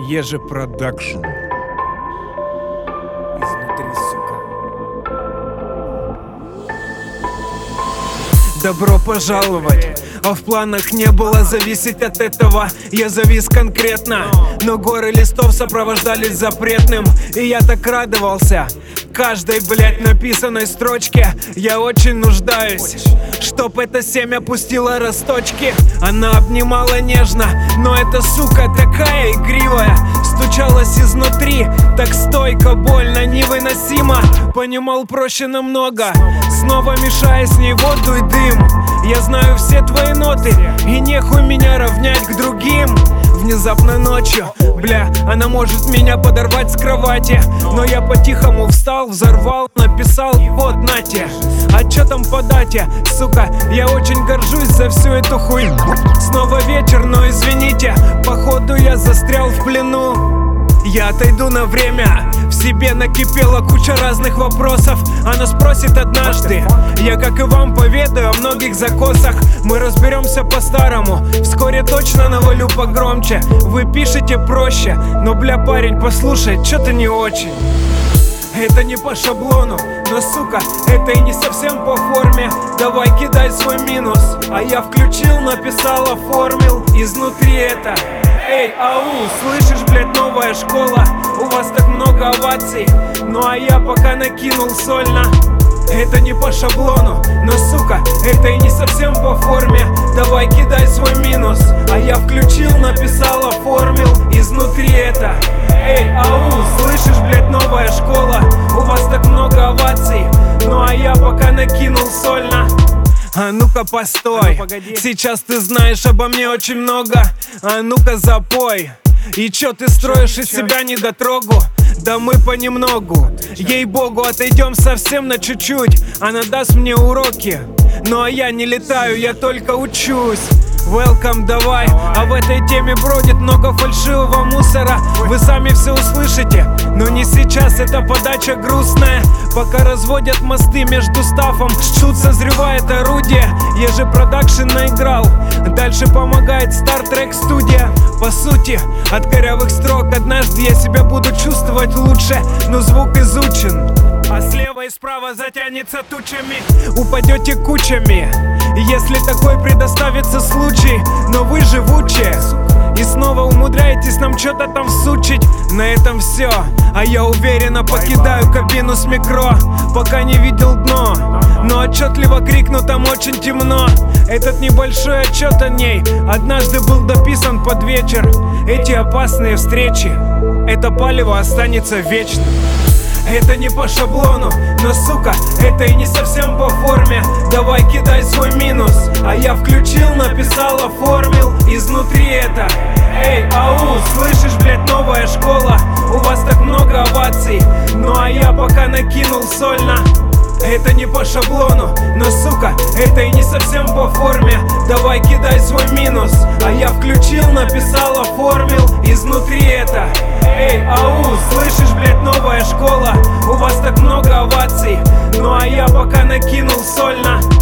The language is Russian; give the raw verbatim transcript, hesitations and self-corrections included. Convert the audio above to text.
Еже Продакшн. Изнутри, сука. Добро пожаловать. А в планах не было зависеть от этого. Я завис конкретно, но горы листов сопровождались запретным. И я так радовался каждой, блять, написанной строчке. Я очень нуждаюсь, чтоб это семя пустило росточки. Она обнимала нежно, но эта сука такая игривая. Стучалась изнутри, так стойко, больно, невыносимо. Понимал проще намного, снова мешая с ней воду и дым. Я знаю все твои ноты, и нехуй меня равнять к другим. Внезапно ночью, бля, она может меня подорвать с кровати. Но я по-тихому встал, взорвал, написал, вот нате. А чё там по дате, сука, я очень горжусь за всю эту хуйню. Снова вечер, но извините, походу я застрял в плену. Я отойду на время, в себе накипела куча разных вопросов. Она спросит однажды, я, как и вам, поведаю о многих закосах. Мы разберемся по-старому, вскоре точно навалю погромче. Вы пишете проще, но, бля, парень, послушай, чё-то не очень. Это не по шаблону, но, сука, это и не совсем по форме. Давай кидай свой минус. А я включил, написал, оформил изнутри это. Эй, ау, слышишь, блядь, новая школа. У вас так много оваций. Ну а я пока накинул сольно. Это не по шаблону, но, сука, это и не совсем по форме. Давай кидай свой минус. А я включил, написал, оформил изнутри это. Эй, ау, слышишь, блядь, новая школа. У вас так много оваций. Ну а я пока накинул сольно. А ну-ка постой, а ну, сейчас ты знаешь обо мне очень много. А ну-ка запой. И чё ты строишь из себя недотрогу? Да мы понемногу, ей-богу, отойдем совсем на чуть-чуть. Она даст мне уроки, ну а я не летаю, я только учусь. Welcome, давай, а в этой теме бродит много фальшивого мусора. Вы сами все услышите, но не сейчас, эта подача грустная. Пока разводят мосты между стафом, шут созревает орудие. Еже Продакшн наиграл, дальше помогает Star Trek студия. По сути, от корявых строк однажды я себя буду чувствовать лучше, но звук изучен. А слева и справа затянется тучами, упадете кучами, если такой предоставится случай. Но вы живучие и снова умудряетесь нам что-то там всучить. На этом все, а я уверенно покидаю кабину с микро. Пока не видел дно, но отчетливо крикну, там очень темно. Этот небольшой отчет о ней однажды был дописан под вечер. Эти опасные встречи, это палево останется вечным. Это не по шаблону, но, сука, это и не совсем по форме. Давай кидай свой минус. А я включил, написал, оформил изнутри это. Эй, ау, слышишь, блядь, новая школа. У вас так много оваций. Ну а я пока накинул сольно. Это не по шаблону, но, сука, это и не совсем по форме. Давай кидай свой минус. А я включил, написал, оформил изнутри это. Эй, ау, слышишь, блядь, новая школа. У вас так много оваций. Ну а я пока накинул сольно.